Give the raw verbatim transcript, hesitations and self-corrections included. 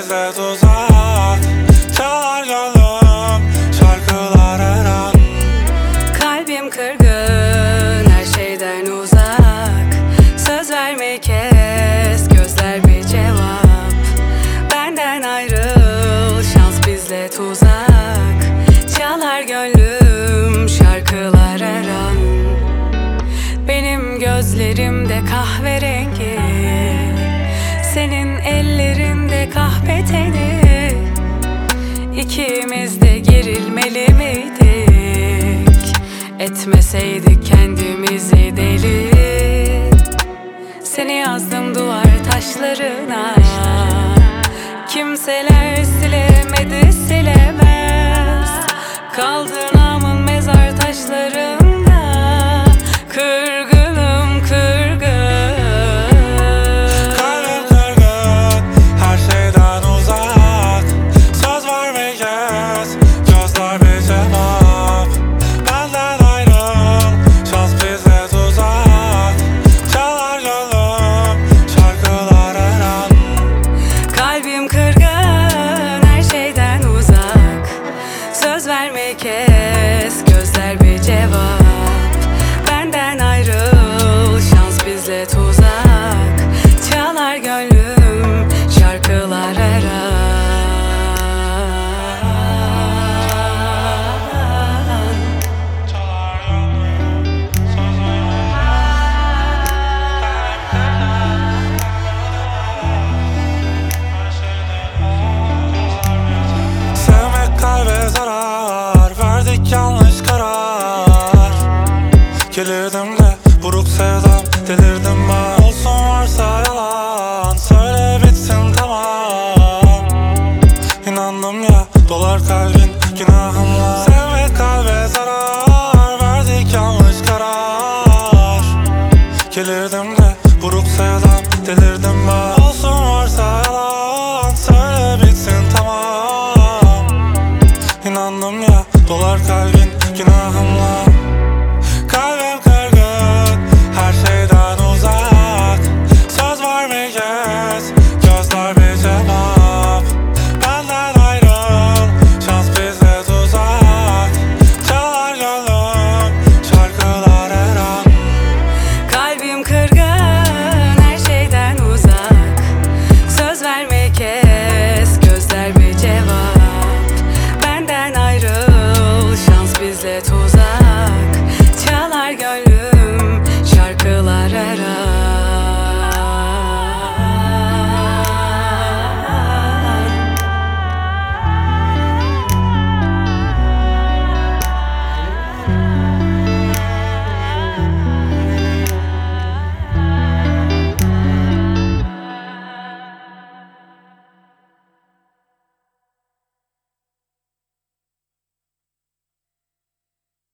bizde tuzak. Çalar gönlüm şarkılar her an. Kalbim kırgın, her şeyden uzak. Söz vermeyi kes, gözler bir cevap. Benden ayrıl, şans bizle tuzak. Çalar gönlüm şarkılar her an. Benim gözlerimde kahverengi, senin ellerinde kahpe teni. İkimiz de gerilmeli miydik? Etmeseydik kendimizi deli. Seni yazdım duvar taşlarına, kimseler silemedi, silemez. Kaldı